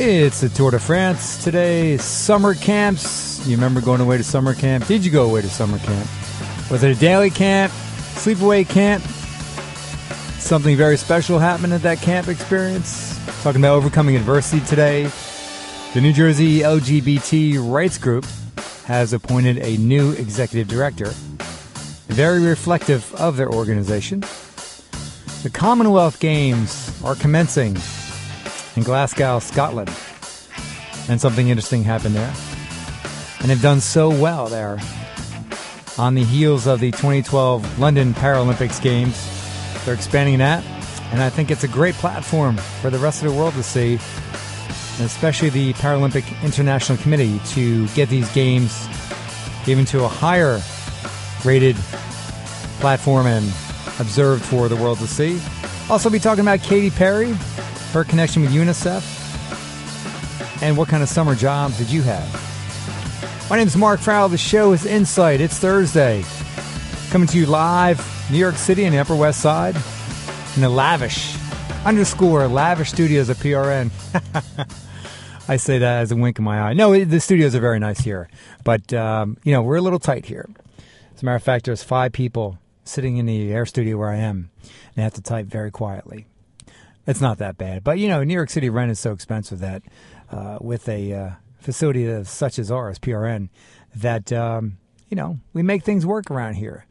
It's the Tour de France today. Summer camps. You remember going away to summer camp? Did you go away to summer camp? Was it a daily camp? Sleepaway camp? Something very special happened at that camp experience? Talking about overcoming adversity today. The New Jersey LGBT rights group has appointed a new executive director, very reflective of their organization. The Commonwealth Games are commencing in Glasgow, Scotland. And something interesting happened there. And they've done so well there. On the heels of the 2012 London Paralympics Games, they're expanding that. And I think it's a great platform for the rest of the world to see, and especially the Paralympic International Committee, to get these games even to a higher rated platform and observed for the world to see. Also be talking about Katy Perry, her connection with UNICEF, and what kind of summer jobs did you have? My name is Mark Farrell. The show is Insight. It's Thursday. Coming to you live, New York City and the Upper West Side, in the lavish studios of PRN. I say that as a wink in my eye. No, the studios are very nice here. But, we're a little tight here. As a matter of fact, there's 5 people sitting in the air studio where I am. And they have to type very quietly. It's not that bad. But, New York City rent is so expensive that with a facility such as ours, PRN, that, we make things work around here.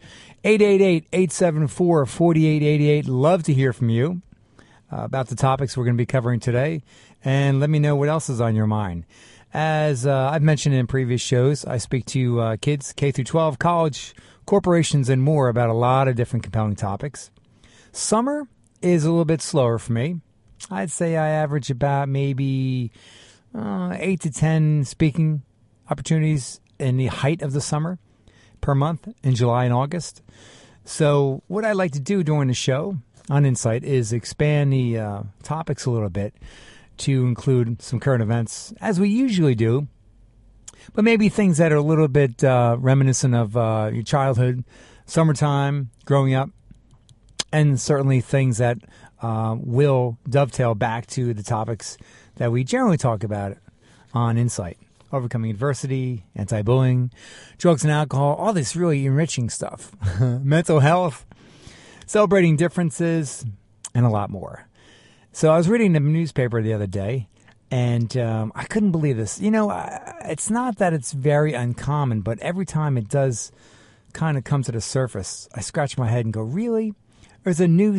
888-874-4888. Love to hear from you about the topics we're going to be covering today. And let me know what else is on your mind. As I've mentioned in previous shows, I speak to kids, K through 12, college, corporations, and more about a lot of different compelling topics. Summer is a little bit slower for me. I'd say I average about maybe 8 to 10 speaking opportunities in the height of the summer per month in July and August. So what I like to do during the show on Insight is expand the topics a little bit to include some current events, as we usually do, but maybe things that are a little bit reminiscent of your childhood, summertime, growing up, and certainly things that will dovetail back to the topics that we generally talk about on Insight. Overcoming adversity, anti-bullying, drugs and alcohol, all this really enriching stuff. Mental health, celebrating differences, and a lot more. So I was reading the newspaper the other day, and I couldn't believe this. It's not that it's very uncommon, but every time it does kind of come to the surface, I scratch my head and go, really? There's a new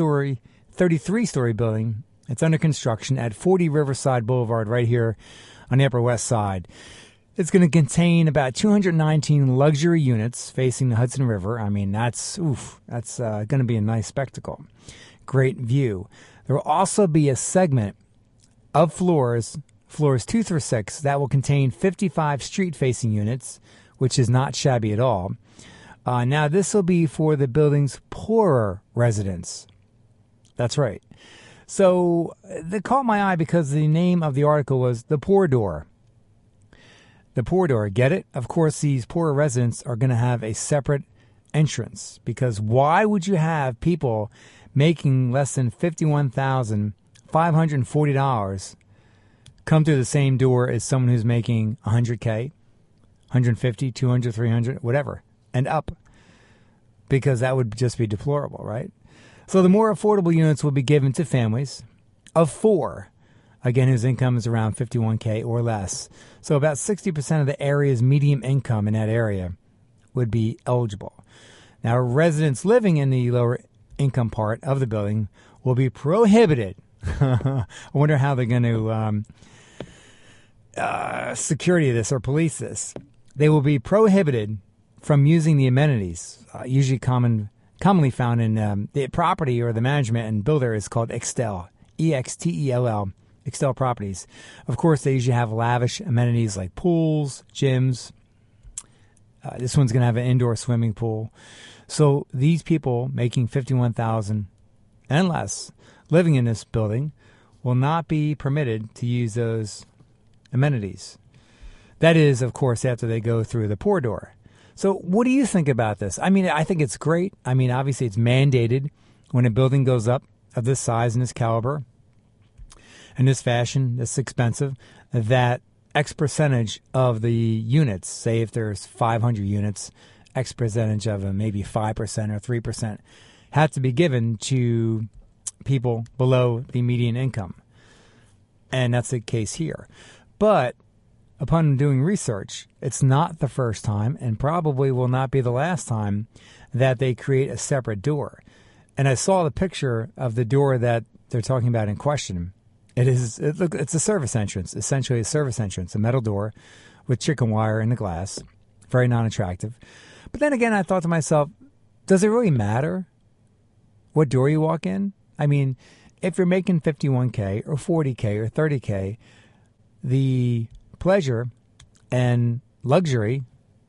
33-story building. It's under construction at 40 Riverside Boulevard right here on the Upper West Side. It's going to contain about 219 luxury units facing the Hudson River. I mean, that's going to be a nice spectacle. Great view. There will also be a segment of floors 2 through 6, that will contain 55 street-facing units, which is not shabby at all. Now, this will be for the building's poorer residents. That's right. So, they caught my eye because the name of the article was The Poor Door. The Poor Door, get it? Of course, these poorer residents are going to have a separate entrance, because why would you have people making less than $51,540 come through the same door as someone who's making $100K, $150, $200, $300, whatever, and up? Because that would just be deplorable, right? So the more affordable units will be given to families of 4, again, whose income is around $51K or less. So about 60% of the area's median income in that area would be eligible. Now, residents living in the lower income part of the building will be prohibited. I wonder how they're going to security this or police this. They will be prohibited from using the amenities, usually commonly found in the property or the management and builder is called Extell, E-X-T-E-L-L, Extell Properties. Of course, they usually have lavish amenities like pools, gyms. This one's going to have an indoor swimming pool. So these people making $51,000 and less living in this building will not be permitted to use those amenities. That is, of course, after they go through the Poor Door. So what do you think about this? I mean, I think it's great. I mean, obviously it's mandated when a building goes up of this size and this caliber. in this fashion, this expensive, that X percentage of the units, say if there's 500 units, X percentage of them, maybe 5% or 3%, have to be given to people below the median income. And that's the case here. But upon doing research, it's not the first time and probably will not be the last time that they create a separate door. And I saw the picture of the door that they're talking about in question. It's a service entrance, essentially a service entrance, a metal door with chicken wire in the glass, very non-attractive. But then again, I thought to myself, does it really matter what door you walk in? I mean, if you're making $51K or $40K or $30K, the pleasure and luxury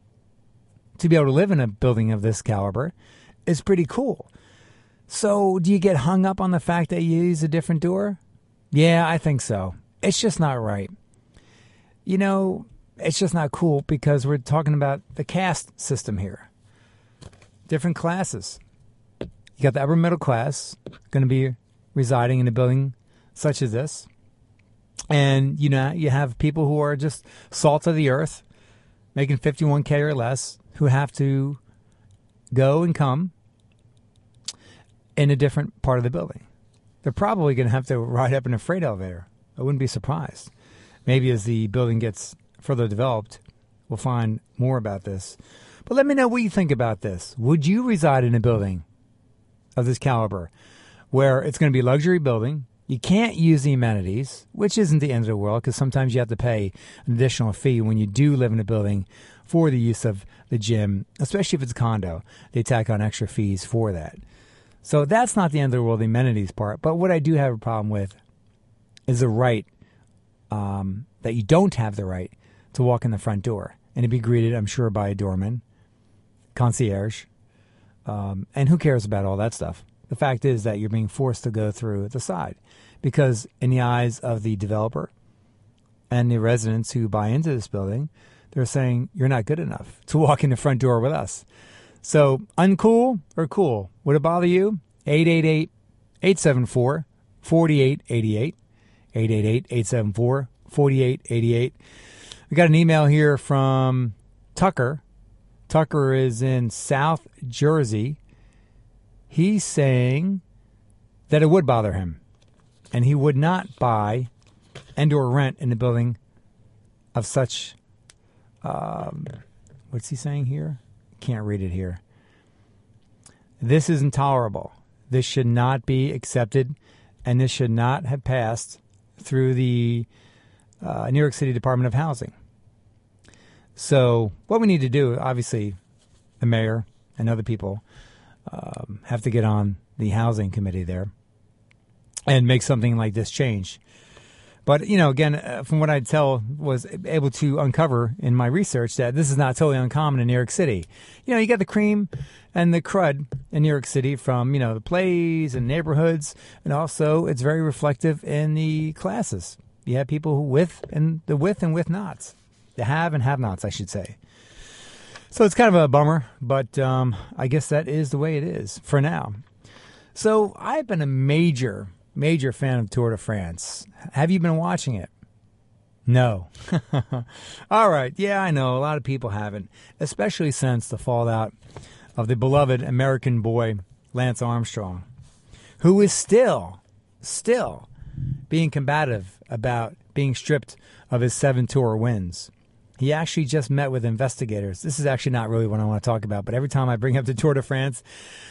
to be able to live in a building of this caliber is pretty cool. So do you get hung up on the fact that you use a different door? Yeah, I think so. It's just not right. You know, it's just not cool because we're talking about the caste system here. Different classes. You got the upper middle class going to be residing in a building such as this. And, you know, you have people who are just salt of the earth, making $51K or less, who have to go and come in a different part of the building. They're probably going to have to ride up in a freight elevator. I wouldn't be surprised. Maybe as the building gets further developed, we'll find more about this. But let me know what you think about this. Would you reside in a building of this caliber where it's going to be a luxury building? You can't use the amenities, which isn't the end of the world because sometimes you have to pay an additional fee when you do live in a building for the use of the gym, especially if it's a condo. They tack on extra fees for that. So that's not the end of the world, the amenities part. But what I do have a problem with is the right, that you don't have the right to walk in the front door and to be greeted, I'm sure, by a doorman, concierge, and who cares about all that stuff? The fact is that you're being forced to go through the side because in the eyes of the developer and the residents who buy into this building, they're saying you're not good enough to walk in the front door with us. So uncool or cool? Would it bother you? 888-874-4888. 888-874-4888. We got an email here from Tucker. Tucker is in South Jersey. He's saying that it would bother him, and he would not buy and or rent in a building of such, what's he saying here? Can't read it here. This is intolerable. This should not be accepted, and this should not have passed through the New York City Department of Housing. So what we need to do, obviously, the mayor and other people have to get on the housing committee there and make something like this change. But, you know, again, from what I was able to uncover in my research that this is not totally uncommon in New York City. You know, you got the cream and the crud in New York City from, you know, the plays and neighborhoods. And also it's very reflective in the classes. You have people who with and with nots. The have and have nots, I should say. So it's kind of a bummer, but I guess that is the way it is for now. So I've been a major fan of Tour de France. Have you been watching it? No. All right. Yeah, I know. A lot of people haven't, especially since the fallout of the beloved American boy, Lance Armstrong, who is still being combative about being stripped of his 7 Tour wins. He actually just met with investigators. This is actually not really what I want to talk about, but every time I bring up the Tour de France,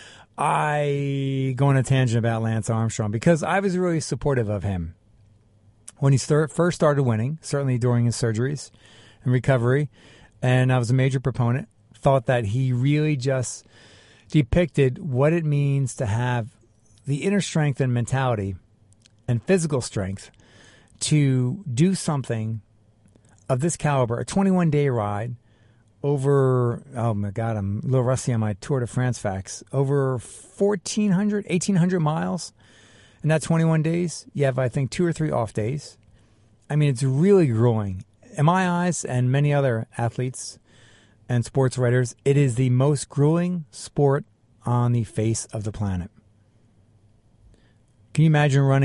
I go on a tangent about Lance Armstrong because I was really supportive of him when he first started winning, certainly during his surgeries and recovery, and I was a major proponent. Thought that he really just depicted what it means to have the inner strength and mentality and physical strength to do something of this caliber, a 21-day ride over, oh my God, I'm a little rusty on my Tour de France facts, over 1,800 miles in that 21 days. You have, I think, 2 or 3 off days. I mean, it's really grueling. In my eyes and many other athletes and sports writers, it is the most grueling sport on the face of the planet. Can you imagine running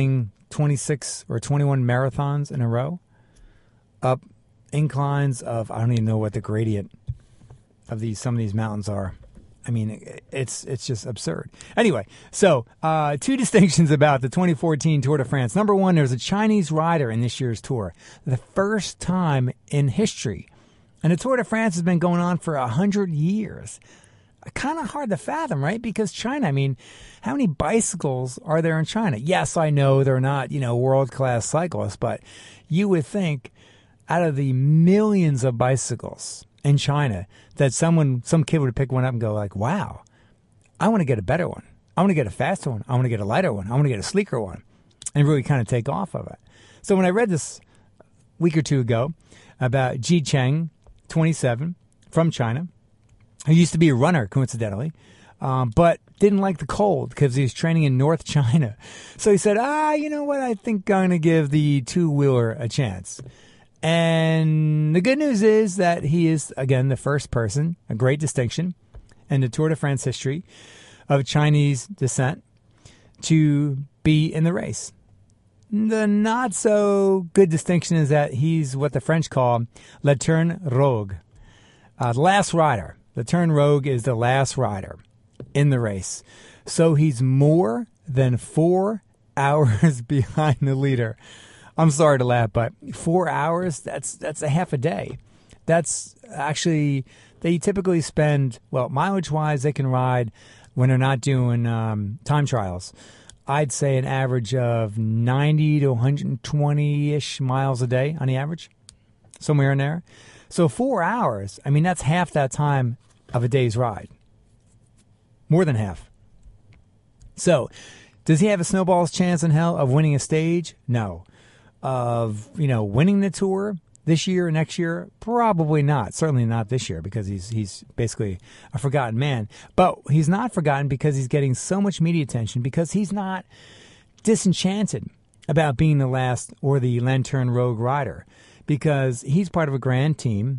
26 or 21 marathons in a row, up inclines of, I don't even know what the gradient of some of these mountains are. I mean, it's just absurd. Anyway, so 2 distinctions about the 2014 Tour de France. Number one, there's a Chinese rider in this year's tour. The first time in history. And the Tour de France has been going on for 100 years. Kind of hard to fathom, right? Because China, I mean, how many bicycles are there in China? Yes, I know they're not, world-class cyclists, but you would think out of the millions of bicycles in China that some kid would pick one up and go like, wow, I want to get a better one. I want to get a faster one. I want to get a lighter one. I want to get a sleeker one, and really kind of take off of it. So when I read this a week or two ago about Ji Cheng, 27, from China, who used to be a runner, coincidentally, but didn't like the cold because he was training in North China. So he said, you know what? I think I'm going to give the two-wheeler a chance. And the good news is that he is, again, the first person, a great distinction in the Tour de France history of Chinese descent to be in the race. The not so good distinction is that he's what the French call Le Turn Rogue, the last rider. The Turn Rogue is the last rider in the race. So he's more than 4 hours behind the leader. I'm sorry to laugh, but 4 hours, that's a half a day. That's actually, they typically spend, well, mileage-wise, they can ride when they're not doing time trials. I'd say an average of 90 to 120-ish miles a day on the average, somewhere in there. So 4 hours, I mean, that's half that time of a day's ride. More than half. So, does he have a snowball's chance in hell of winning a stage? No. Of, winning the tour this year or next year? Probably not. Certainly not this year because he's basically a forgotten man. But he's not forgotten because he's getting so much media attention because he's not disenchanted about being the last or the Lantern Rogue rider because he's part of a grand team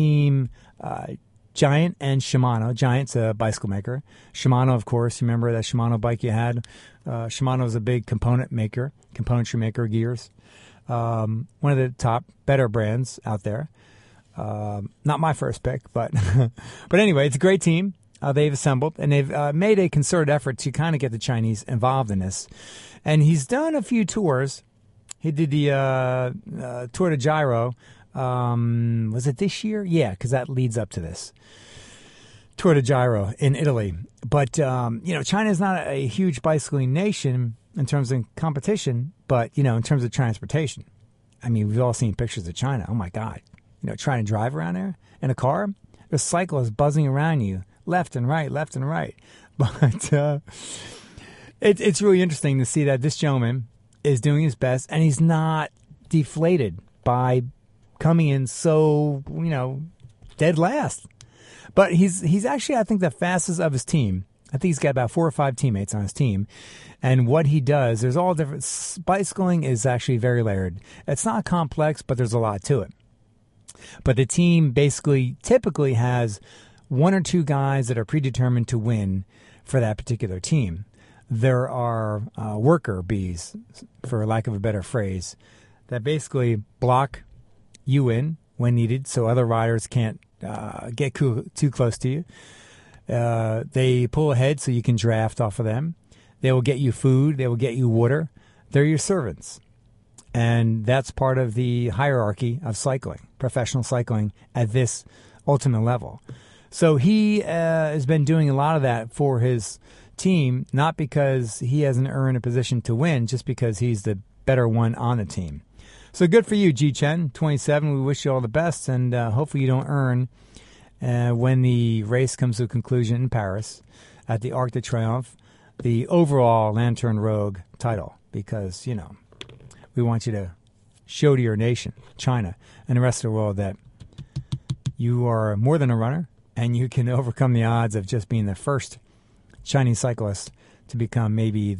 Giant and Shimano. Giant's a bicycle maker. Shimano, of course, you remember that Shimano bike you had? Shimano is a big componentry maker, gears. One of the top, better brands out there. Not my first pick, but but anyway, it's a great team. They've assembled, and they've made a concerted effort to kind of get the Chinese involved in this. And he's done a few tours. He did the Tour de Giro. Was it this year? Yeah, because that leads up to this. Tour de Giro in Italy. But, China is not a huge bicycling nation in terms of competition, but, in terms of transportation. I mean, we've all seen pictures of China. Oh, my God. Trying to drive around there in a car, there's cyclists buzzing around you left and right. But it's really interesting to see that this gentleman is doing his best, and he's not deflated by coming in so, dead last. But he's actually, I think, the fastest of his team. I think he's got about 4 or 5 teammates on his team. And what he does, there's all different. Bicycling is actually very layered. It's not complex, but there's a lot to it. But the team typically has 1 or 2 guys that are predetermined to win for that particular team. There are worker bees, for lack of a better phrase, that basically block you in when needed so other riders can't get too close to you. They pull ahead so you can draft off of them. They will get you food. They will get you water. They're your servants. And that's part of the hierarchy of cycling, professional cycling at this ultimate level. So he has been doing a lot of that for his team, not because he hasn't earned a position to win, just because he's the better one on the team. So good for you, Ji Chen, 27. We wish you all the best, and hopefully you don't earn when the race comes to a conclusion in Paris at the Arc de Triomphe, the overall Lantern Rogue title, because, we want you to show to your nation, China, and the rest of the world that you are more than a runner, and you can overcome the odds of just being the first Chinese cyclist to become maybe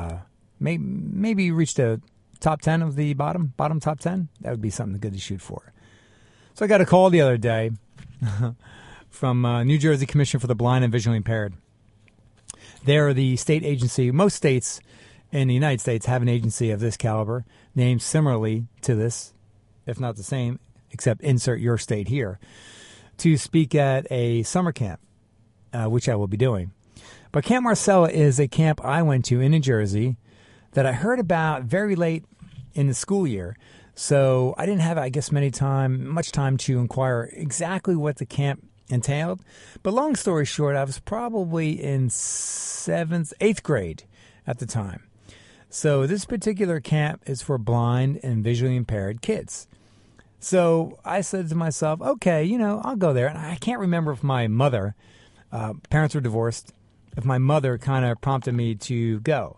reach the top 10 of the bottom top 10. That would be something good to shoot for. So I got a call the other day from New Jersey Commission for the Blind and Visually Impaired. They're the state agency. Most states in the United States have an agency of this caliber, named similarly to this, if not the same, except insert your state here, to speak at a summer camp, which I will be doing. But Camp Marcella is a camp I went to in New Jersey that I heard about very late in the school year. So I didn't have, I guess, much time to inquire exactly what the camp entailed. But long story short, I was probably in 8th grade at the time. So this particular camp is for blind and visually impaired kids. So I said to myself, okay, I'll go there. And I can't remember if my mother, parents were divorced, if my mother kind of prompted me to go.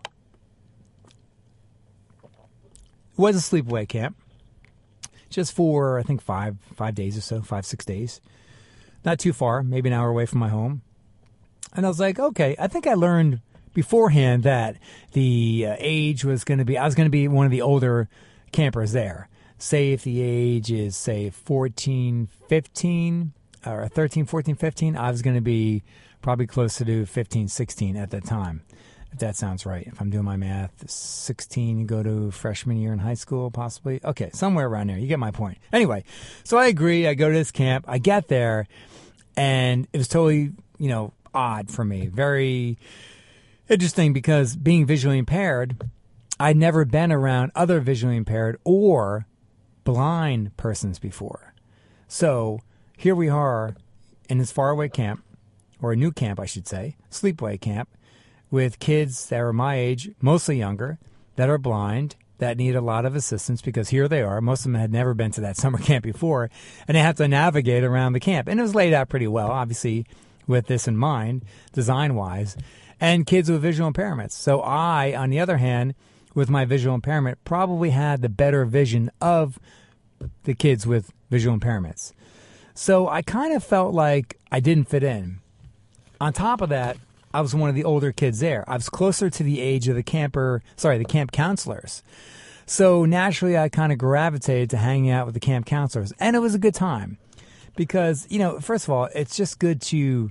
It was a sleepaway camp, just for, I think, 5 days or so, 5-6 days. Not too far, maybe an hour away from my home. And I was like, okay, I think I learned beforehand that the age was going to be, I was going to be one of the older campers there. Say if the age is, say, 14, 15, or 13, 14, 15, I was going to be probably closer to 15, 16 at that time, if that sounds right. If I'm doing my math, 16, you go to freshman year in high school, possibly. Okay, somewhere around there. You get my point. Anyway, so I agree. I go to this camp. I get there, and it was totally, odd for me. Very interesting because being visually impaired, I'd never been around other visually impaired or blind persons before. So here we are in this faraway camp, or a new camp, I should say, sleepaway camp, with kids that are my age, mostly younger, that are blind, that need a lot of assistance because here they are. Most of them had never been to that summer camp before, and they have to navigate around the camp. And it was laid out pretty well, obviously, with this in mind, design-wise, and kids with visual impairments. So I, on the other hand, with my visual impairment, probably had the better vision of the kids with visual impairments. So I kind of felt like I didn't fit in. On top of that, I was one of the older kids there. I was closer to the age of the camp counselors. So naturally, I kind of gravitated to hanging out with the camp counselors. And it was a good time because, first of all, it's just good to,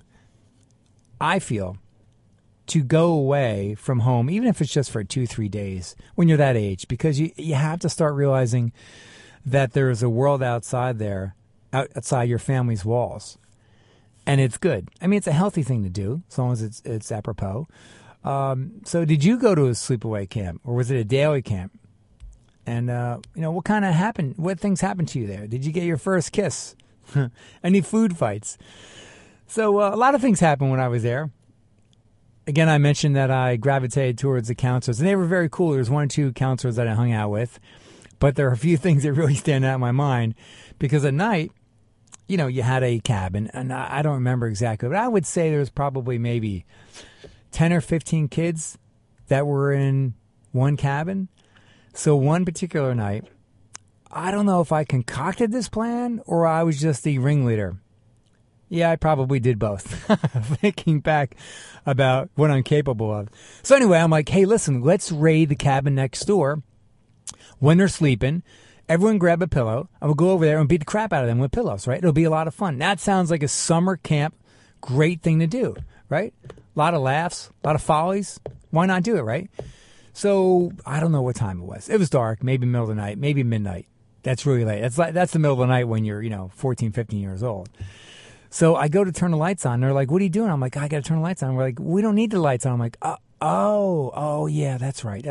I feel, to go away from home, even if it's just for 2-3 days when you're that age, because you have to start realizing that there is a world outside there, outside your family's walls. And it's good. I mean, it's a healthy thing to do, as long as it's apropos. So did you go to a sleepaway camp, or was it a daily camp? And, what kind of happened? What things happened to you there? Did you get your first kiss? Any food fights? So a lot of things happened when I was there. Again, I mentioned that I gravitated towards the counselors, and they were very cool. There was 1 or 2 counselors that I hung out with. But there are a few things that really stand out in my mind, because at night, you had a cabin, and I don't remember exactly, but I would say there was probably maybe 10 or 15 kids that were in one cabin. So one particular night, I don't know if I concocted this plan or I was just the ringleader. Yeah, I probably did both, thinking back about what I'm capable of. So anyway, I'm like, hey, listen, let's raid the cabin next door when they're sleeping. Everyone grab a pillow, and we'll go over there and beat the crap out of them with pillows, right? It'll be a lot of fun. That sounds like a summer camp, great thing to do, right? A lot of laughs, a lot of follies. Why not do it, right? So I don't know what time it was. It was dark, maybe middle of the night, maybe midnight. That's really late. That's the middle of the night when you're, 14, 15 years old. So I go to turn the lights on. They're like, what are you doing? I'm like, I got to turn the lights on. We're like, we don't need the lights on. I'm like, oh, yeah, that's right.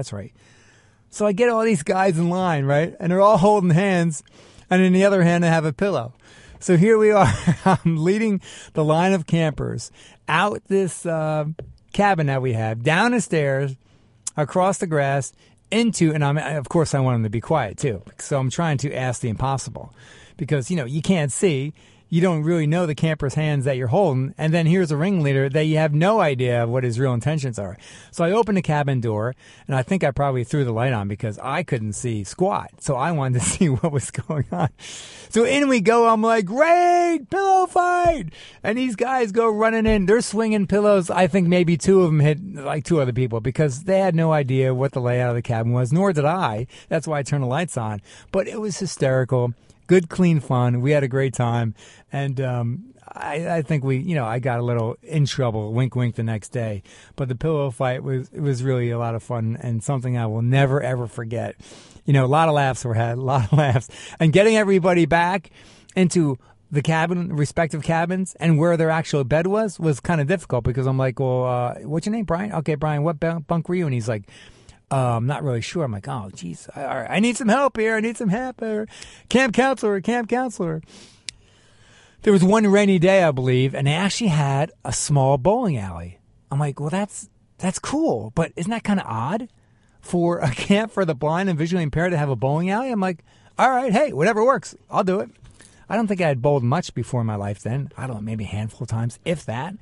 So I get all these guys in line, right? And they're all holding hands. And in the other hand, I have a pillow. So here we are. I'm leading the line of campers out this cabin that we have, down the stairs, across the grass, into, and of course I want them to be quiet too. So I'm trying to ask the impossible because, you can't see. You don't really know the camper's hands that you're holding, and then here's a ringleader that you have no idea what his real intentions are. So I opened the cabin door, and I think I probably threw the light on because I couldn't see squat. So I wanted to see what was going on. So in we go. I'm like, raid, pillow fight. And these guys go running in. They're swinging pillows. I think maybe 2 of them hit like 2 other people because they had no idea what the layout of the cabin was, nor did I. That's why I turned the lights on. But it was hysterical. Good, clean fun. We had a great time. And I think I got a little in trouble, wink, wink, the next day. But the pillow fight was really a lot of fun and something I will never, ever forget. A lot of laughs were had, a lot of laughs. And getting everybody back into the respective cabins and where their actual bed was kind of difficult because I'm like, well, what's your name, Brian? Okay, Brian, what bunk were you? And he's like, I'm not really sure. I'm like, oh, geez, I need some help here. I need some help here. Camp counselor. There was one rainy day, I believe, and they actually had a small bowling alley. I'm like, well, that's cool, but isn't that kind of odd for a camp for the blind and visually impaired to have a bowling alley? I'm like, all right, hey, whatever works, I'll do it. I don't think I had bowled much before in my life then. I don't know, maybe a handful of times, if that.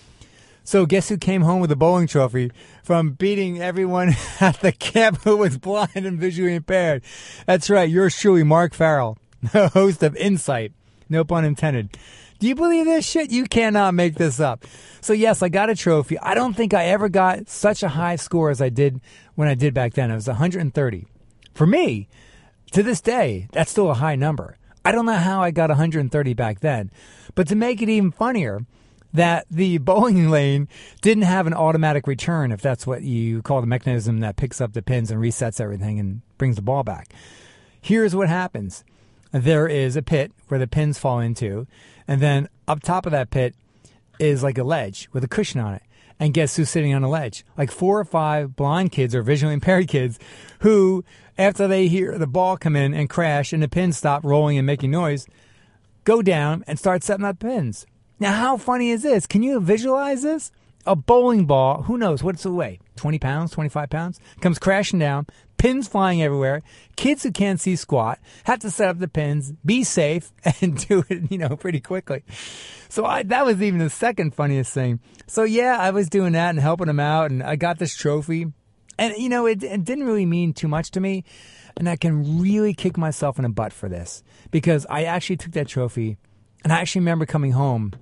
So guess who came home with a bowling trophy from beating everyone at the camp who was blind and visually impaired? That's right, yours truly, Mark Farrell, the host of Insight. No pun intended. Do you believe this shit? You cannot make this up. So yes, I got a trophy. I don't think I ever got such a high score as I did when I did back then. It was 130. For me, to this day, that's still a high number. I don't know how I got 130 back then. But to make it even funnier, that the bowling lane didn't have an automatic return, if that's what you call the mechanism that picks up the pins and resets everything and brings the ball back. Here's what happens. There is a pit where the pins fall into, and then up top of that pit is like a ledge with a cushion on it. And guess who's sitting on the ledge? Like 4 or 5 blind kids or visually impaired kids who, after they hear the ball come in and crash and the pins stop rolling and making noise, go down and start setting up pins. Now, how funny is this? Can you visualize this? A bowling ball, who knows, what's the weight? 20 pounds, 25 pounds? Comes crashing down, pins flying everywhere. Kids who can't see squat have to set up the pins, be safe, and do it, pretty quickly. So that was even the second funniest thing. So yeah, I was doing that and helping them out, and I got this trophy. And, it didn't really mean too much to me. And I can really kick myself in the butt for this because I actually took that trophy, and I actually remember coming home.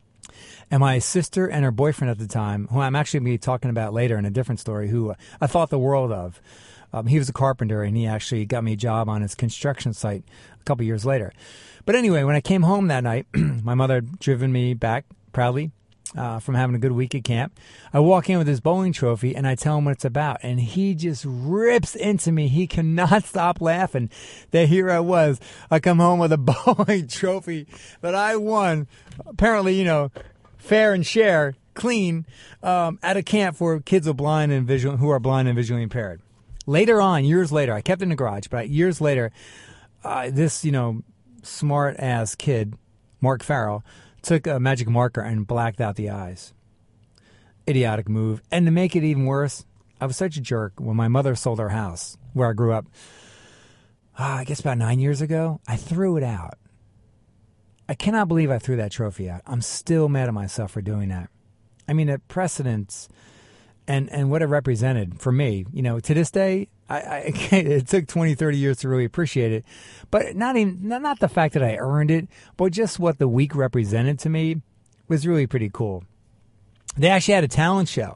And my sister and her boyfriend at the time, who I'm actually going to be talking about later in a different story, who I thought the world of. He was a carpenter, and he actually got me a job on his construction site a couple years later. But anyway, when I came home that night, my mother had driven me back proudly from having a good week at camp. I walk in with this bowling trophy, and I tell him what it's about. And he just rips into me. He cannot stop laughing that here I was. I come home with a bowling trophy that I won. Apparently, fair and share, clean, at a camp for kids who are blind and visually impaired. Later on, years later, I kept it in the garage, but years later, this, smart-ass kid, Mark Farrell, took a magic marker and blacked out the eyes. Idiotic move. And to make it even worse, I was such a jerk when my mother sold our house, where I grew up, I guess about 9 years ago, I threw it out. I cannot believe I threw that trophy out. I'm still mad at myself for doing that. I mean, the precedence and what it represented for me, to this day, it took 20, 30 years to really appreciate it. But not the fact that I earned it, but just what the week represented to me was really pretty cool. They actually had a talent show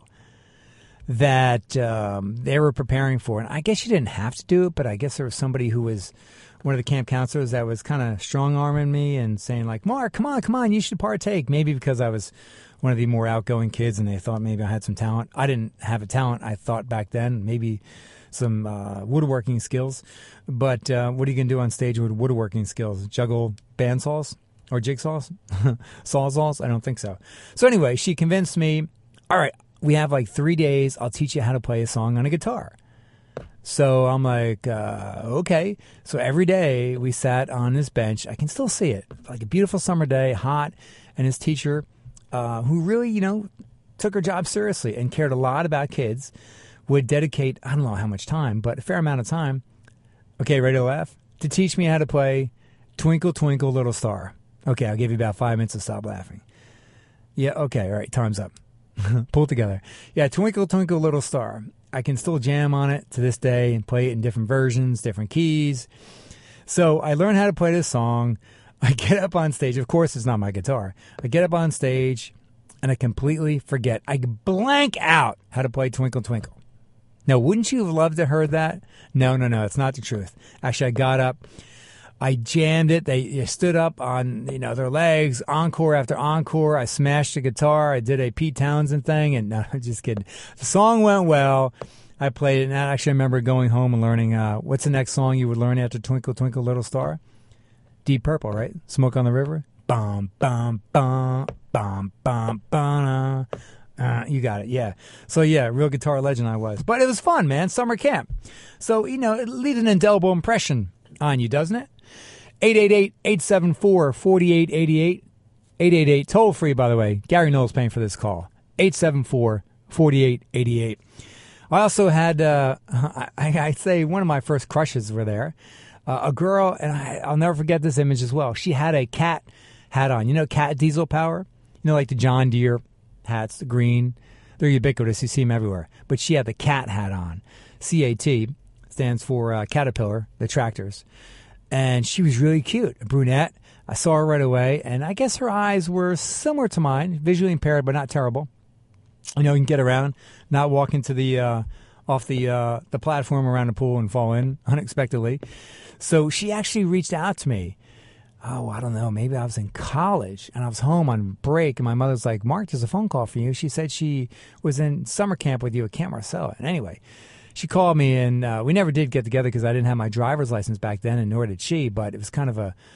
that they were preparing for. And I guess you didn't have to do it, but I guess there was somebody who was one of the camp counselors that was kind of strong-arming me and saying, like, Mark, come on, you should partake. Maybe because I was one of the more outgoing kids and they thought maybe I had some talent. I didn't have a talent, I thought back then, maybe some woodworking skills. But what are you going to do on stage with woodworking skills? Juggle bandsaws or jigsaws? Sawzalls? I don't think so. So anyway, she convinced me, all right, we have like 3 days. I'll teach you how to play a song on a guitar. So I'm like, okay. So every day we sat on this bench. I can still see it. Like a beautiful summer day, hot. And his teacher, who really, took her job seriously and cared a lot about kids, would dedicate, I don't know how much time, but a fair amount of time. Okay, ready to laugh? To teach me how to play Twinkle, Twinkle, Little Star. Okay, I'll give you about 5 minutes to stop laughing. Yeah, okay, all right, time's up. Pull it together. Yeah, Twinkle, Twinkle, Little Star. I can still jam on it to this day and play it in different versions, different keys. So I learned how to play this song. I get up on stage. Of course, it's not my guitar. I get up on stage, and I completely forget. I blank out how to play Twinkle, Twinkle. Now, wouldn't you have loved to heard that? No, it's not the truth. Actually, I got up. I jammed it. They stood up on, their legs, encore after encore. I smashed the guitar. I did a Pete Townsend thing, and no, just kidding. The song went well. I played it, and I actually remember going home and learning, what's the next song you would learn after Twinkle, Twinkle, Little Star? Deep Purple, right? Smoke on the River? Bum, bum, bum, bum, bum, bum. You got it, yeah. So, yeah, real guitar legend I was. But it was fun, man, summer camp. So, it leaves an indelible impression on you, doesn't it? 888-874-4888. 888, toll free, by the way. Gary Knowles paying for this call. 874-4888. I also had, I'd say one of my first crushes were there. A girl, and I'll never forget this image as well. She had a cat hat on. Cat diesel power? Like the John Deere hats, the green. They're ubiquitous. You see them everywhere. But she had the cat hat on. CAT stands for Caterpillar, the tractors. And she was really cute, a brunette. I saw her right away, and I guess her eyes were similar to mine, visually impaired, but not terrible. You can get around, not walk into the off the platform around the pool and fall in unexpectedly. So she actually reached out to me. Oh, I don't know. Maybe I was in college, and I was home on break, and my mother's like, Mark, there's a phone call for you. She said she was in summer camp with you at Camp Marcella. And anyway, she called me, and we never did get together because I didn't have my driver's license back then, and nor did she. But it was kind of a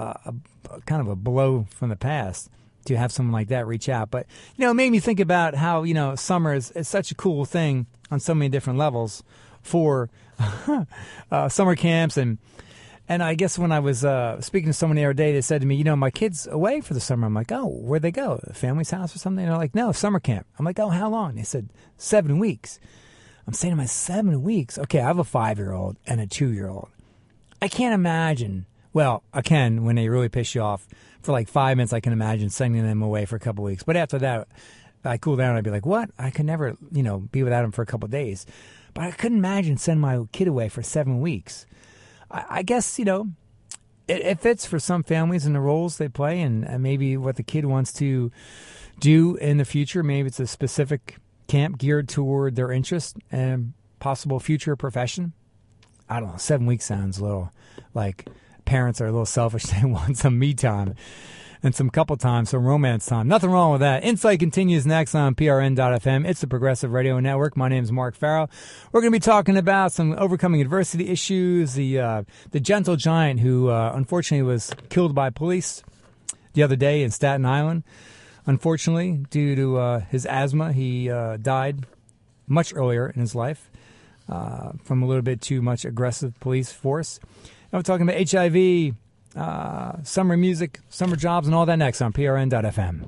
blow from the past to have someone like that reach out. But it made me think about how summer is such a cool thing on so many different levels for summer camps. And I guess when I was speaking to someone the other day, they said to me, my kid's away for the summer. I'm like, oh, where'd they go? A family's house or something? And they're like, no, summer camp. I'm like, oh, how long? They said 7 weeks. I'm saying to myself, 7 weeks? Okay, I have a 5-year-old and a 2-year-old. I can't imagine. Well, I can when they really piss you off. For like 5 minutes, I can imagine sending them away for a couple of weeks. But after that, I cool down and I'd be like, what? I could never, be without him for a couple of days. But I couldn't imagine sending my kid away for 7 weeks. I guess, it fits for some families and the roles they play and maybe what the kid wants to do in the future. Maybe it's a specific camp geared toward their interest and possible future profession. I don't know. 7 weeks sounds a little like parents are a little selfish. They want some me time and some couple time, some romance time. Nothing wrong with that. Insight continues next on PRN.FM. It's the Progressive Radio Network. My name is Mark Farrell. We're going to be talking about some overcoming adversity issues. The gentle giant who unfortunately was killed by police the other day in Staten Island. Unfortunately, due to his asthma, he died much earlier in his life from a little bit too much aggressive police force. And we're talking about HIV, summer music, summer jobs, and all that next on PRN.FM.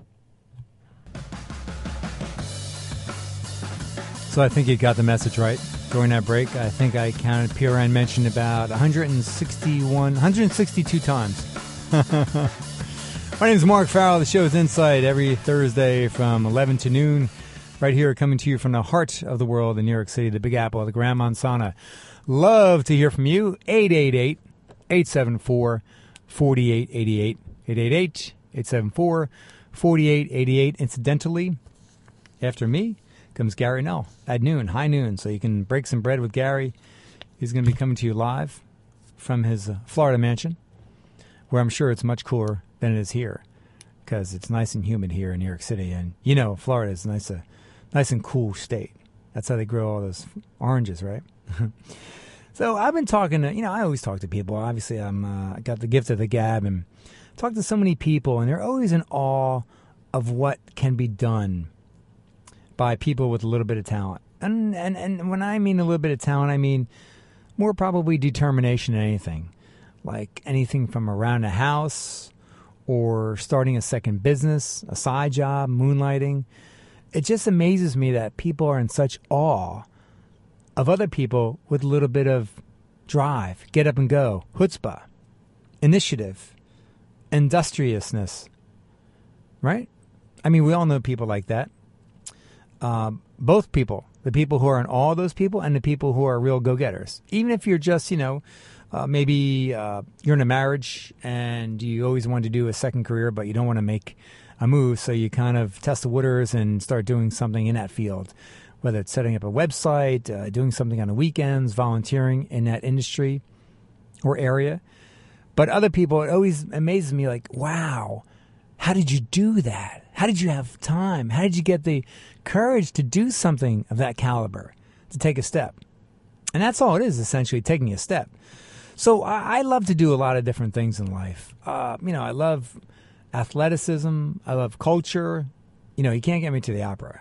So I think you got the message right during that break. I think I counted PRN mentioned about 162 times. My name is Mark Farrell. The show is Insight every Thursday from 11 to noon. Right here, coming to you from the heart of the world in New York City, the Big Apple, the Grand Mansana. Love to hear from you. 888-874-4888. 888-874-4888. Incidentally, after me comes Gary Null at noon, high noon. So you can break some bread with Gary. He's going to be coming to you live from his Florida mansion, where I'm sure it's much cooler than it is here because it's nice and humid here in New York City. And, Florida is nice and cool state. That's how they grow all those oranges, right? So I've been talking to, I always talk to people. Obviously, I got the gift of the gab and talk to so many people, and they're always in awe of what can be done by people with a little bit of talent. And when I mean a little bit of talent, I mean more probably determination than anything. Like anything from around the house or starting a second business, a side job, moonlighting. It just amazes me that people are in such awe of other people with a little bit of drive, get up and go, chutzpah, initiative, industriousness, right? I mean, we all know people like that. Both people, the people who are in awe of those people and the people who are real go-getters. Even if you're just, maybe you're in a marriage and you always want to do a second career, but you don't want to make a move, so you kind of test the waters and start doing something in that field, whether it's setting up a website, doing something on the weekends, volunteering in that industry or area. But other people, it always amazes me, like, wow, how did you do that? How did you have time? How did you get the courage to do something of that caliber, to take a step? And that's all it is, essentially, taking a step. So I love to do a lot of different things in life. I love athleticism. I love culture. You can't get me to the opera.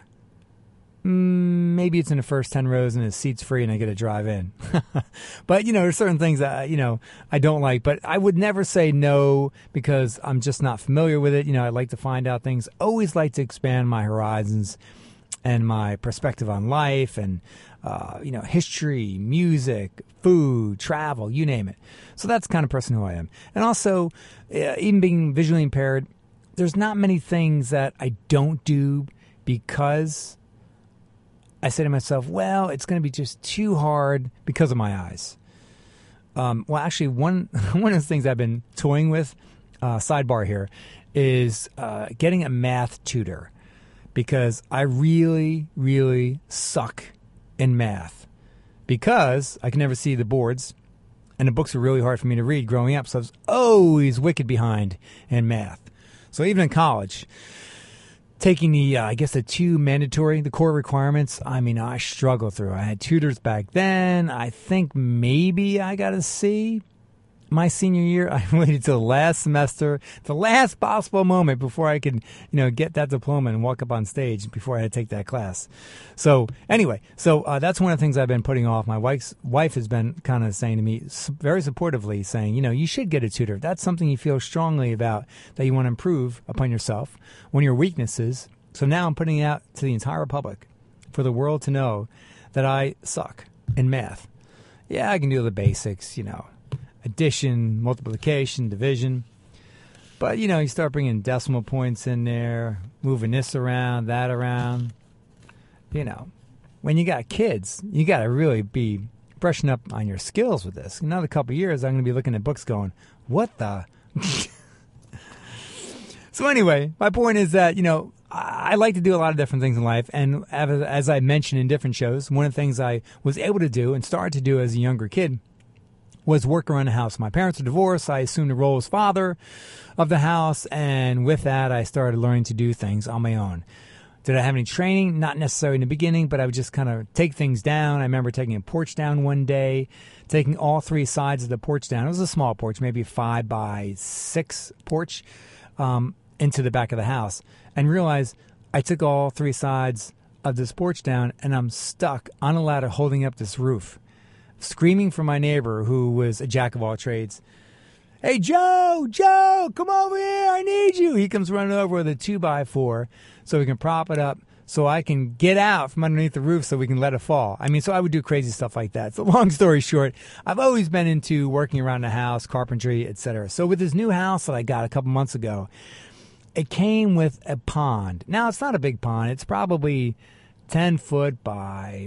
Maybe it's in the first 10 rows and the seat's free and I get to drive in. But, there's certain things that, I don't like. But I would never say no because I'm just not familiar with it. I like to find out things. Always like to expand my horizons and my perspective on life and, history, music, food, travel, you name it. So that's the kind of person who I am. And also, even being visually impaired, there's not many things that I don't do because I say to myself, well, it's going to be just too hard because of my eyes. Actually, one of the things I've been toying with, sidebar here, is getting a math tutor because I really, really suck in math because I can never see the boards and the books are really hard for me to read growing up. So I was always wicked behind in math. So even in college, taking the two mandatory, the core requirements, I struggled through. I had tutors back then. I think maybe I got a C my senior year. I waited till last semester, the last possible moment before I could, get that diploma and walk up on stage before I had to take that class. So anyway, that's one of the things I've been putting off. My wife has been kind of saying to me very supportively, saying, you should get a tutor. If that's something you feel strongly about, that you want to improve upon yourself, one of your weaknesses. So now I'm putting it out to the entire public for the world to know that I suck in math. Yeah, I can do the basics, addition, multiplication, division. But, you start bringing decimal points in there, moving this around, that around. When you got kids, you got to really be brushing up on your skills with this. Another couple of years, I'm going to be looking at books going, what the? So anyway, my point is that, I like to do a lot of different things in life. And as I mentioned in different shows, one of the things I was able to do and started to do as a younger kid was work around the house. My parents were divorced. I assumed the role as father of the house. And with that, I started learning to do things on my own. Did I have any training? Not necessarily in the beginning, but I would just kind of take things down. I remember taking a porch down one day, taking all three sides of the porch down. It was a small porch, maybe a 5x6 porch, into the back of the house, and realized I took all three sides of this porch down, and I'm stuck on a ladder holding up this roof, screaming for my neighbor, who was a jack of all trades. Hey, Joe, come over here. I need you. He comes running over with a 2x4 so we can prop it up so I can get out from underneath the roof so we can let it fall. So I would do crazy stuff like that. So long story short, I've always been into working around the house, carpentry, etc. So with this new house that I got a couple months ago, it came with a pond. Now, it's not a big pond. It's probably 10 foot by,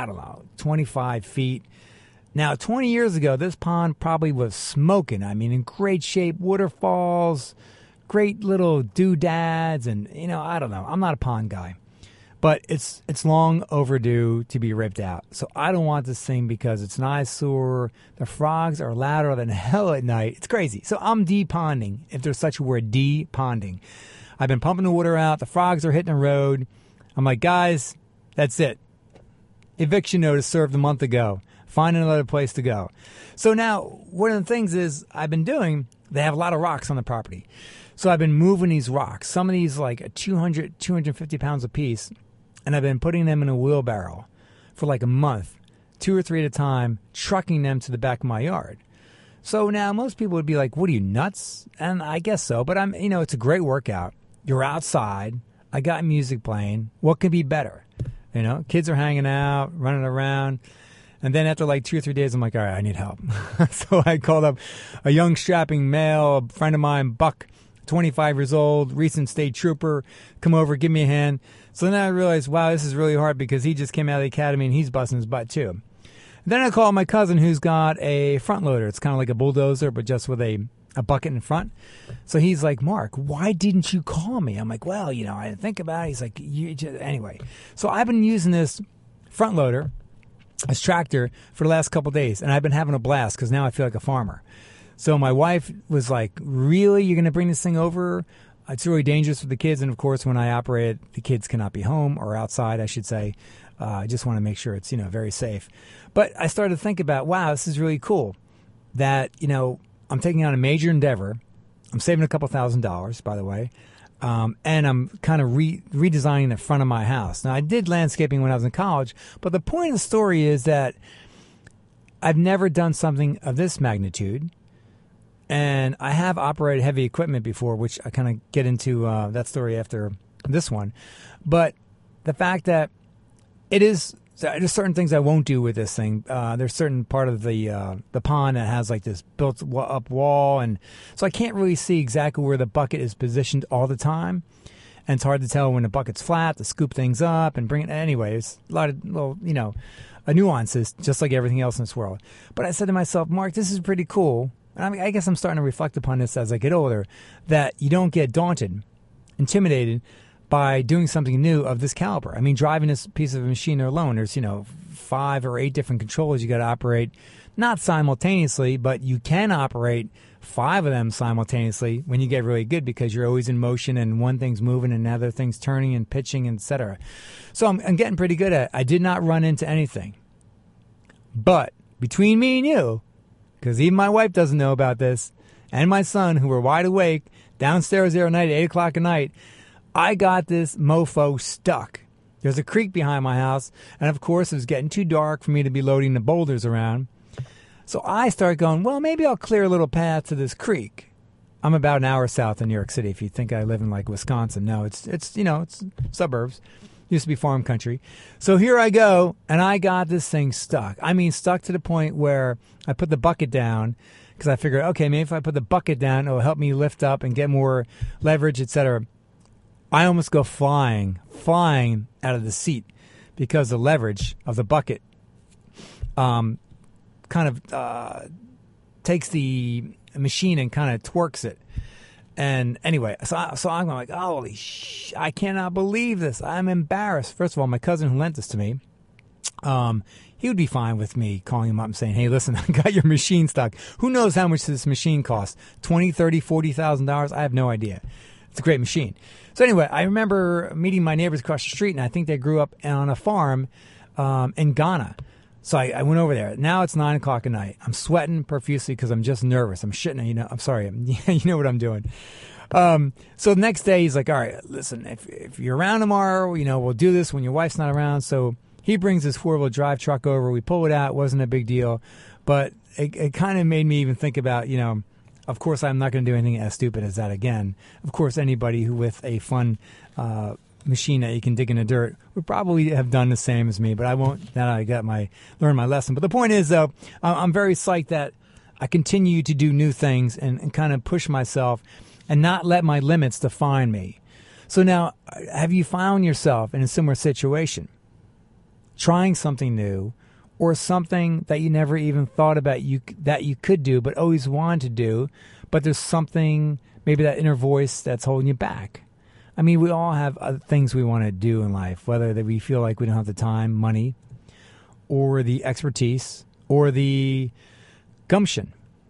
25 feet. Now, 20 years ago, this pond probably was smoking. In great shape, waterfalls, great little doodads, and, I don't know. I'm not a pond guy. But it's long overdue to be ripped out. So I don't want this thing because it's an eyesore. The frogs are louder than hell at night. It's crazy. So I'm de-ponding, if there's such a word, de-ponding. I've been pumping the water out. The frogs are hitting the road. I'm like, guys, that's it. Eviction notice served a month ago. Find another place to go. So now, one of the things is I've been doing, they have a lot of rocks on the property. So I've been moving these rocks. Some of these like 200, 250 pounds a piece. And I've been putting them in a wheelbarrow for like a month, 2 or 3 at a time, trucking them to the back of my yard. So now most people would be like, what are you, nuts? And I guess so. But it's a great workout. You're outside. I got music playing. What could be better? Kids are hanging out, running around. And then after like 2 or 3 days, I'm like, all right, I need help. So I called up a young strapping male, a friend of mine, Buck, 25 years old, recent state trooper, come over, give me a hand. So then I realized, wow, this is really hard because he just came out of the academy and he's busting his butt too. Then I called my cousin who's got a front loader. It's kind of like a bulldozer, but just with a bucket in front. So he's like, Mark, why didn't you call me? I'm like, well, I didn't think about it. He's like, anyway. So I've been using this front loader, this tractor, for the last couple of days, and I've been having a blast because now I feel like a farmer. So my wife was like, really? You're going to bring this thing over? It's really dangerous for the kids. And, of course, when I operate it, the kids cannot be home or outside, I should say. I just want to make sure it's, very safe. But I started to think about, wow, this is really cool that, I'm taking on a major endeavor. I'm saving a couple $1,000s, by the way. And I'm kind of redesigning the front of my house. Now, I did landscaping when I was in college, but the point of the story is that I've never done something of this magnitude. And I have operated heavy equipment before, which I kind of get into that story after this one. But the fact that there's certain things I won't do with this thing. There's certain part of the pond that has like this built up wall, and so I can't really see exactly where the bucket is positioned all the time. And it's hard to tell when the bucket's flat to scoop things up and bring it. Anyways, a lot of little, nuances, just like everything else in this world. But I said to myself, Mark, this is pretty cool. And I guess I'm starting to reflect upon this as I get older, that you don't get daunted, intimidated by doing something new of this caliber. I mean, driving this piece of machine alone, there's, 5 or 8 different controllers you got to operate, not simultaneously, but you can operate 5 of them simultaneously when you get really good, because you're always in motion and one thing's moving and another thing's turning and pitching, etc. So I'm getting pretty good at it. I did not run into anything. But between me and you, because even my wife doesn't know about this, and my son, who were wide awake downstairs there at night at 8 o'clock at night, I got this mofo stuck. There's a creek behind my house, and of course it was getting too dark for me to be loading the boulders around. So I started going, well, maybe I'll clear a little path to this creek. I'm about an hour south of New York City. If you think I live in like Wisconsin, no, it's suburbs. Used to be farm country. So here I go, and I got this thing stuck. I mean, stuck to the point where I put the bucket down, because I figured, okay, maybe if I put the bucket down, it'll help me lift up and get more leverage, etc. I almost go flying out of the seat because the leverage of the bucket kind of takes the machine and kind of twerks it. And anyway, so I'm like, holy I cannot believe this. I'm embarrassed. First of all, my cousin who lent this to me, he would be fine with me calling him up and saying, hey, listen, I got your machine stuck. Who knows how much this machine costs? $20,000, $30,000, $40,000? I have no idea. It's a great machine. So anyway, I remember meeting my neighbors across the street, and I think they grew up on a farm in Ghana. So I went over there. Now it's 9 o'clock at night. I'm sweating profusely because I'm just nervous. I'm shitting. I'm sorry. You know what I'm doing. So the next day he's like, all right, listen, if you're around tomorrow, we'll do this when your wife's not around. So he brings his 4-wheel drive truck over. We pull it out. It wasn't a big deal. But it kind of made me even think about, of course, I'm not going to do anything as stupid as that again. Of course, anybody who with a fun machine that you can dig in the dirt would probably have done the same as me, but I won't. Now I learned my lesson. But the point is, though, I'm very psyched that I continue to do new things and kind of push myself and not let my limits define me. So now, have you found yourself in a similar situation, trying something new, or something that you never even thought about that you could do but always wanted to do, but there's something, maybe that inner voice that's holding you back? I mean, we all have other things we want to do in life, whether that we feel like we don't have the time, money, or the expertise, or the gumption.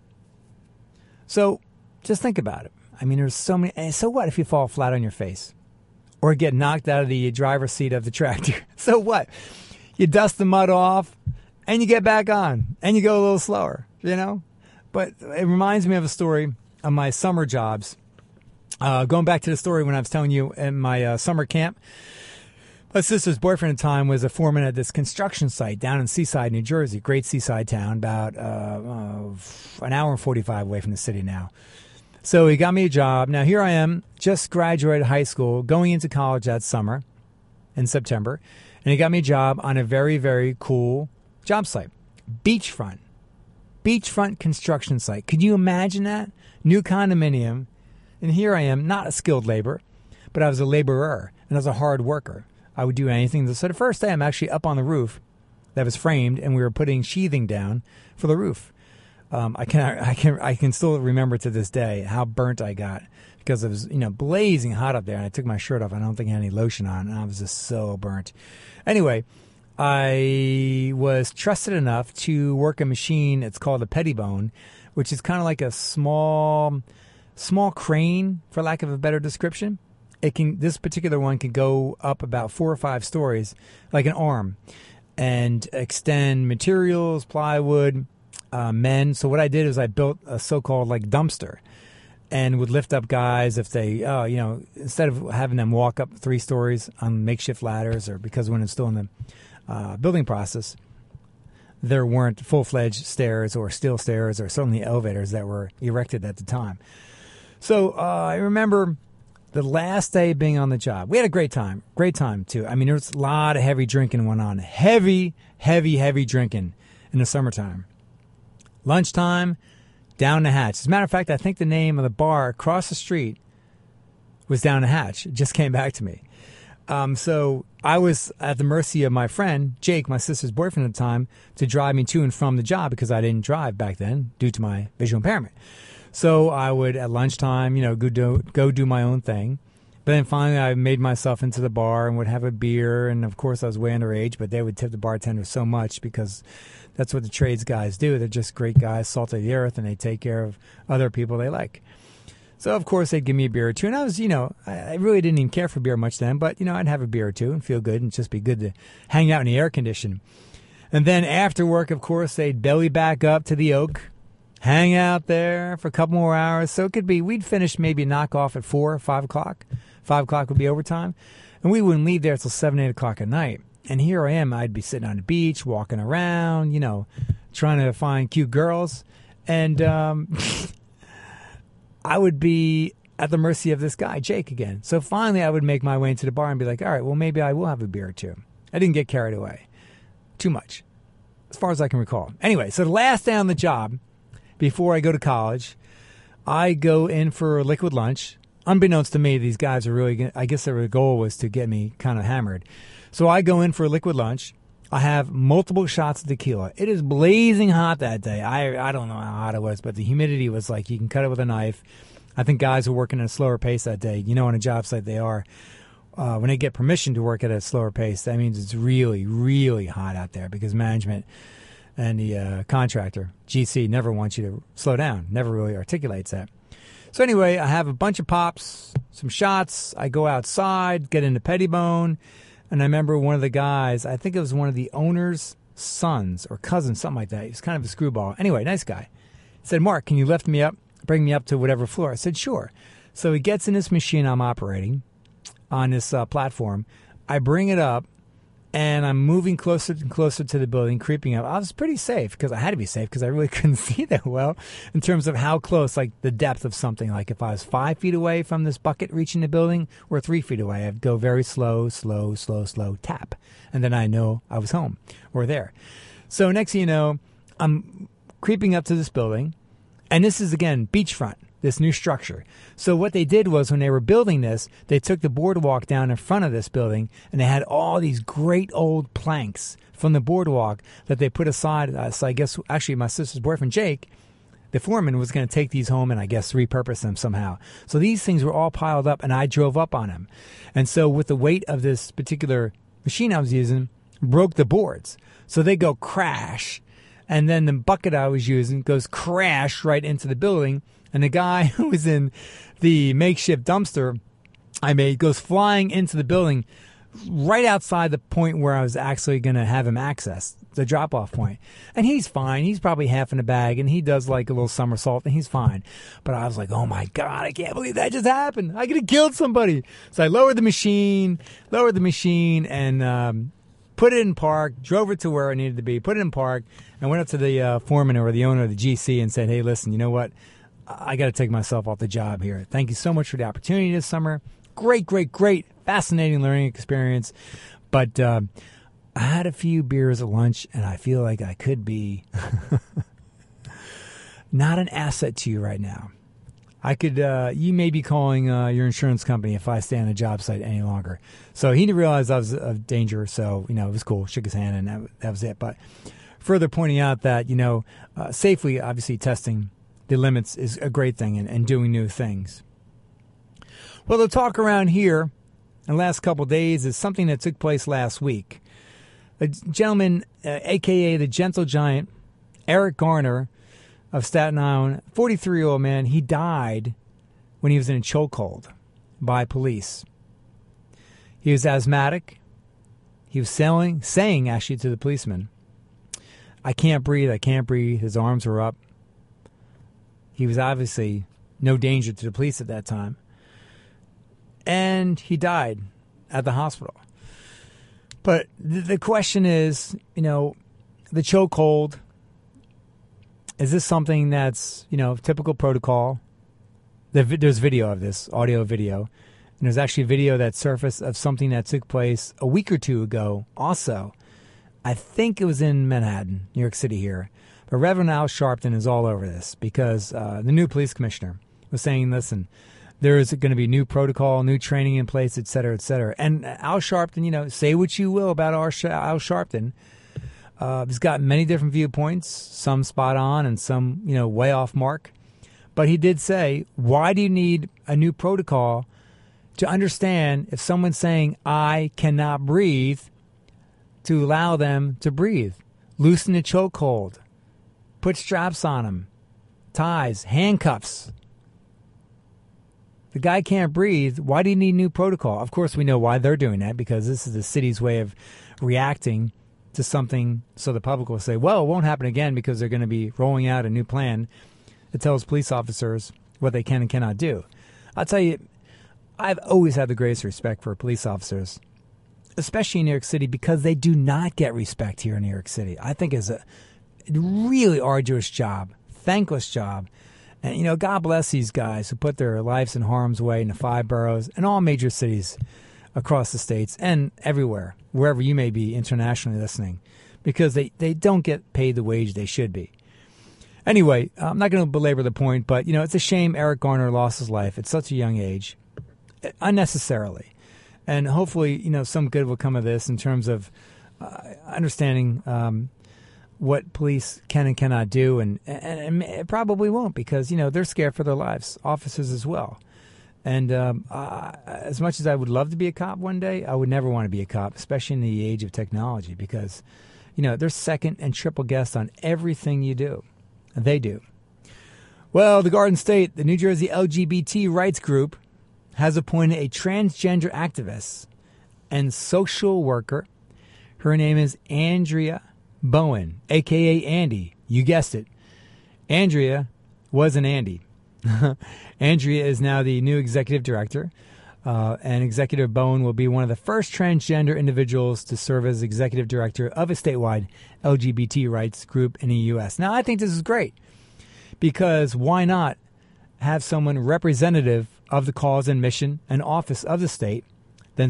So just think about it. I mean, there's so many. So what if you fall flat on your face or get knocked out of the driver's seat of the tractor? So what? You dust the mud off and you get back on and you go a little slower, But it reminds me of a story of my summer jobs. Going back to the story when I was telling you in my summer camp, my sister's boyfriend at the time was a foreman at this construction site down in Seaside, New Jersey. Great seaside town, about an hour and 45 away from the city now. So he got me a job. Now here I am, just graduated high school, going into college that summer in September. And he got me a job on a very, very cool job site. Beachfront construction site. Could you imagine that? New condominium. And here I am, not a skilled laborer, but I was a laborer, and I was a hard worker. I would do anything. So the first day I'm actually up on the roof that was framed, and we were putting sheathing down for the roof. I can still remember to this day how burnt I got, because it was blazing hot up there, and I took my shirt off. I don't think I had any lotion on, and I was just so burnt. Anyway, I was trusted enough to work a machine. It's called a pettibone, which is kind of like a small crane, for lack of a better description. This particular one can go up about 4 or 5 stories, like an arm, and extend materials, plywood, men. So what I did is I built a so-called like dumpster, and would lift up guys if they, instead of having them walk up 3 stories on makeshift ladders, or because when it's still in the building process, there weren't full-fledged stairs or steel stairs or certainly elevators that were erected at the time. So I remember the last day being on the job. We had a great time too. I mean, there was a lot of heavy drinking went on. Heavy drinking in the summertime. Lunchtime, Down the Hatch. As a matter of fact, I think the name of the bar across the street was Down the Hatch. It just came back to me. So I was at the mercy of my friend, Jake, my sister's boyfriend at the time, to drive me to and from the job because I didn't drive back then due to my visual impairment. So I would, at lunchtime, go do my own thing. But then finally I made myself into the bar and would have a beer. And, of course, I was way underage, but they would tip the bartender so much because that's what the trades guys do. They're just great guys, salt of the earth, and they take care of other people they like. So, of course, they'd give me a beer or two. And I was, I really didn't even care for beer much then. But, I'd have a beer or two and feel good and just be good to hang out in the air condition. And then after work, of course, they'd belly back up to the Oak, hang out there for a couple more hours. So it could be we'd finish maybe a knock off at 4 or 5 o'clock. 5 o'clock would be overtime. And we wouldn't leave there until 7, 8 o'clock at night. And here I am. I'd be sitting on the beach, walking around, trying to find cute girls. And I would be at the mercy of this guy, Jake, again. So finally I would make my way into the bar and be like, all right, well, maybe I will have a beer or two. I didn't get carried away too much, as far as I can recall. Anyway, so the last day on the job, before I go to college, I go in for a liquid lunch. Unbeknownst to me, these guys are really, I guess their goal was to get me kind of hammered. So I go in for a liquid lunch. I have multiple shots of tequila. It is blazing hot that day. I don't know how hot it was, but the humidity was like you can cut it with a knife. I think guys were working at a slower pace that day. On a job site they are. When they get permission to work at a slower pace, that means it's really, really hot out there because management and the contractor, GC, never wants you to slow down, never really articulates that. So anyway, I have a bunch of pops, some shots. I go outside, get into Pettibone, and I remember one of the guys, I think it was one of the owner's sons or cousins, something like that. He was kind of a screwball. Anyway, nice guy. He said, Mark, can you lift me up, bring me up to whatever floor? I said, sure. So he gets in this machine I'm operating on this platform. I bring it up, and I'm moving closer and closer to the building, creeping up. I was pretty safe because I had to be safe because I really couldn't see that well in terms of how close, like the depth of something. Like if I was 5 feet away from this bucket reaching the building or 3 feet away, I'd go very slow, tap. And then I know I was home or there. So next thing you know, I'm creeping up to this building. And this is, again, beachfront, this new structure. So what they did was when they were building this, they took the boardwalk down in front of this building, and they had all these great old planks from the boardwalk that they put aside. So I guess, actually, my sister's boyfriend, Jake, the foreman, was going to take these home and I guess repurpose them somehow. So these things were all piled up, and I drove up on them. And so with the weight of this particular machine I was using, broke the boards. So they go crash. And then the bucket I was using goes crash right into the building. And the guy who was in the makeshift dumpster I made goes flying into the building right outside the point where I was actually going to have him access, the drop-off point. And he's fine. He's probably half in a bag, and he does like a little somersault, and he's fine. But I was like, oh, my God, I can't believe that just happened. I could have killed somebody. So I lowered the machine, and put it in park, drove it to where it needed to be, put it in park, and went up to the foreman or the owner of the GC and said, hey, listen, you know what? I got to take myself off the job here. Thank you so much for the opportunity this summer. Great, fascinating learning experience. But I had a few beers at lunch, and I feel like I could be not an asset to you right now. I could, you may be calling your insurance company if I stay on a job site any longer. So he didn't realize I was of danger, so, it was cool. Shook his hand, and that was it. But further pointing out that, safely, obviously, testing the limits is a great thing and doing new things. Well, the talk around here in the last couple of days is something that took place last week. A gentleman, a.k.a. the Gentle Giant, Eric Garner, of Staten Island, 43-year-old man, he died when he was in a chokehold by police. He was asthmatic. He was saying actually to the policeman, I can't breathe, I can't breathe. His arms were up. He was obviously no danger to the police at that time. And he died at the hospital. But the question is, you know, the chokehold, is this something that's, you know, typical protocol? There's video of this, audio video. And there's actually a video that surfaced of something that took place a week or two ago also. I think it was in Manhattan, New York City here. But Reverend Al Sharpton is all over this because the new police commissioner was saying, listen, there is going to be new protocol, new training in place, et cetera, et cetera. And Al Sharpton, you know, say what you will about Al Sharpton. He's got many different viewpoints, some spot on and some, you know, way off mark. But he did say, why do you need a new protocol to understand if someone's saying, I cannot breathe, to allow them to breathe? Loosen the chokehold. Put straps on them. Ties. Handcuffs. The guy can't breathe. Why do you need new protocol? Of course, we know why they're doing that, because this is the city's way of reacting to something, so the public will say, well, it won't happen again, because they're going to be rolling out a new plan that tells police officers what they can and cannot do. I'll tell you, I've always had the greatest respect for police officers, especially in New York City, because they do not get respect here in New York City. I think it's a really arduous job, thankless job. And, you know, God bless these guys who put their lives in harm's way in the 5 boroughs and all major cities across the states and everywhere, wherever you may be internationally listening, because they don't get paid the wage they should be. Anyway, I'm not going to belabor the point, but, you know, it's a shame Eric Garner lost his life at such a young age, unnecessarily. And hopefully, you know, some good will come of this in terms of understanding what police can and cannot do. And it probably won't, because, you know, they're scared for their lives, officers as well. And as much as I would love to be a cop one day, I would never want to be a cop, especially in the age of technology, because, you know, they're second and triple guessed on everything you do. They do. Well, the Garden State, the New Jersey LGBT rights group, has appointed a transgender activist and social worker. Her name is Andrea Bowen, a.k.a. Andy. You guessed it. Andrea was an Andy. Andrea is now the new executive director, and Executive Bowen will be one of the first transgender individuals to serve as executive director of a statewide LGBT rights group in the U.S. Now, I think this is great, because why not have someone representative of the cause and mission and office of the state than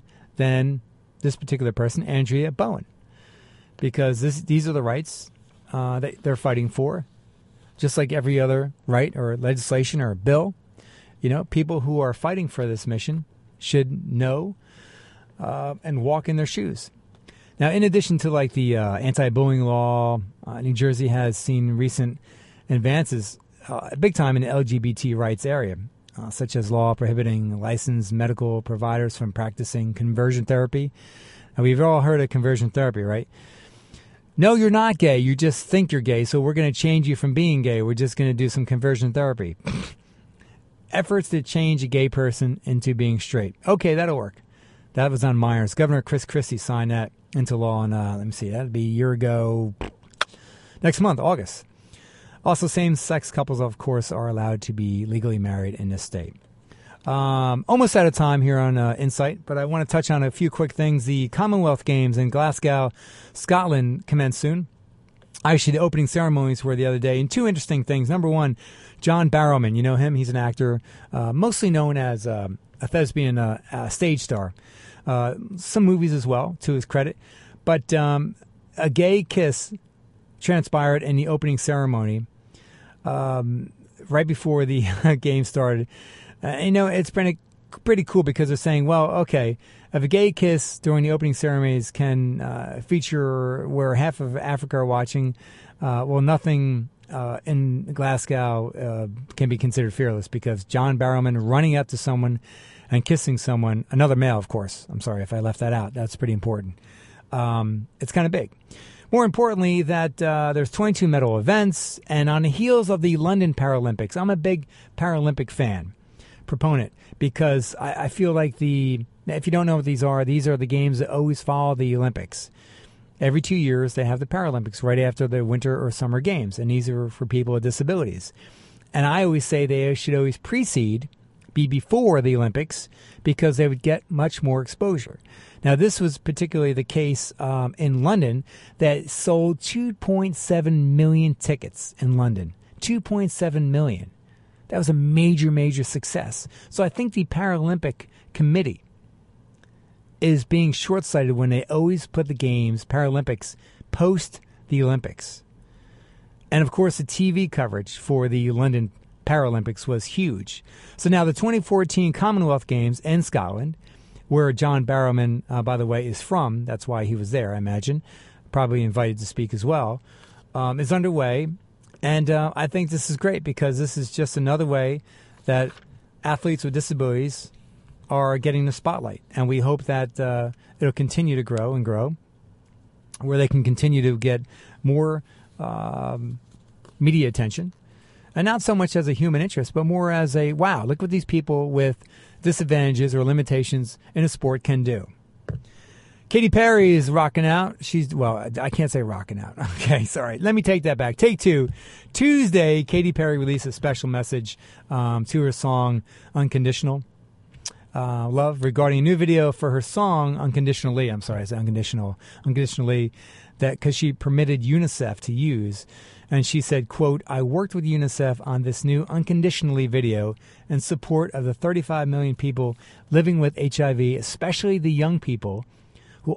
this particular person, Andrea Bowen, because these are the rights that they're fighting for, just like every other right or legislation or bill. You know, people who are fighting for this mission should know and walk in their shoes. Now, in addition to like the anti-bullying law, New Jersey has seen recent advances big time in the LGBT rights area, such as law prohibiting licensed medical providers from practicing conversion therapy. And we've all heard of conversion therapy, right? No, you're not gay. You just think you're gay, so we're going to change you from being gay. We're just going to do some conversion therapy. Efforts to change a gay person into being straight. Okay, that'll work. That was on Myers. Governor Chris Christie signed that into law in, let me see, that'd be a year ago, next month, August. Also, same-sex couples, of course, are allowed to be legally married in this state. Almost out of time here on Insight, but I want to touch on a few quick things. The Commonwealth Games in Glasgow, Scotland, commence soon. Actually, the opening ceremonies were the other day, and two interesting things. Number one, John Barrowman, you know him. He's an actor, mostly known as a thespian stage star. Some movies as well, to his credit. But a gay kiss transpired in the opening ceremony right before the game started. You know, it's pretty cool, because they're saying, well, okay, if a gay kiss during the opening ceremonies can feature where half of Africa are watching, well, nothing in Glasgow can be considered fearless, because John Barrowman running up to someone and kissing someone, another male, of course. I'm sorry if I left that out. That's pretty important. It's kind of big. More importantly, that there's 22 medal events, and on the heels of the London Paralympics, I'm a big Paralympic fan, proponent, because I feel like if you don't know what these are the games that always follow the Olympics. Every 2 years, they have the Paralympics right after the Winter or Summer Games, and these are for people with disabilities. And I always say they should always be before the Olympics, because they would get much more exposure. Now, this was particularly the case in London, that sold 2.7 million tickets in London. 2.7 million. That was a major, major success. So I think the Paralympic Committee is being short-sighted when they always put the games, Paralympics, post the Olympics. And, of course, the TV coverage for the London Paralympics was huge. So now the 2014 Commonwealth Games in Scotland, where John Barrowman, by the way, is from, that's why he was there, I imagine, probably invited to speak as well, is underway. And I think this is great, because this is just another way that athletes with disabilities are getting the spotlight. And we hope that it'll continue to grow and grow, where they can continue to get more media attention. And not so much as a human interest, but more as a, wow, look what these people with disadvantages or limitations in a sport can do. Katy Perry is rocking out. I can't say rocking out. Okay, sorry. Let me take that back. Take two. Tuesday, Katy Perry released a special message to her song Unconditional Love, regarding a new video for her song Unconditionally. I'm sorry, I said Unconditionally, that because she permitted UNICEF to use. And she said, quote, "I worked with UNICEF on this new Unconditionally video in support of the 35 million people living with HIV, especially the young people who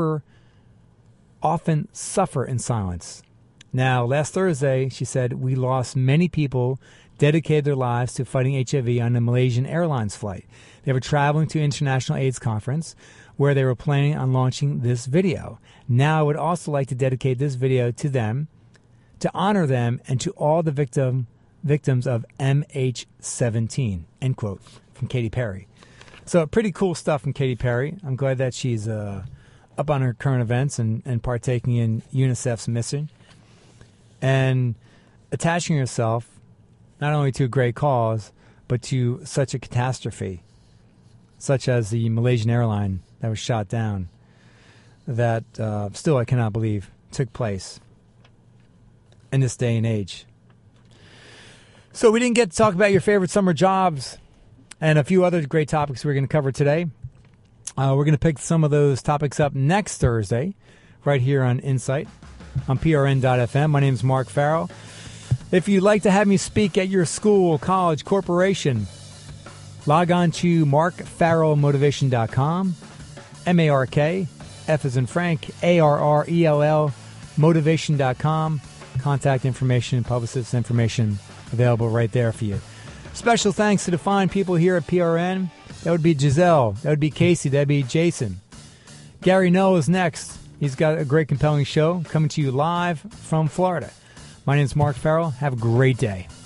often suffer in silence." Now, last Thursday, she said, "We lost many people dedicated their lives to fighting HIV on a Malaysian Airlines flight. They were traveling to International AIDS Conference, where they were planning on launching this video. Now I would also like to dedicate this video to them, to honor them, and to all the victims of MH17, end quote, from Katy Perry. So pretty cool stuff from Katy Perry. I'm glad that she's up on her current events and partaking in UNICEF's mission and attaching herself not only to a great cause, but to such a catastrophe, such as the Malaysian airline that was shot down, that still I cannot believe took place in this day and age. So we didn't get to talk about your favorite summer jobs and a few other great topics we're going to cover today. We're going to pick some of those topics up next Thursday, right here on Insight on PRN.FM. My name is Mark Farrell. If you'd like to have me speak at your school, college, corporation, log on to markfarrellmotivation.com, MARK, F as in Frank, ARRELL, motivation.com. Contact information, publicist information available right there for you. Special thanks to the fine people here at PRN. That would be Giselle. That would be Casey. That would be Jason. Gary Noel is next. He's got a great, compelling show coming to you live from Florida. My name is Mark Farrell. Have a great day.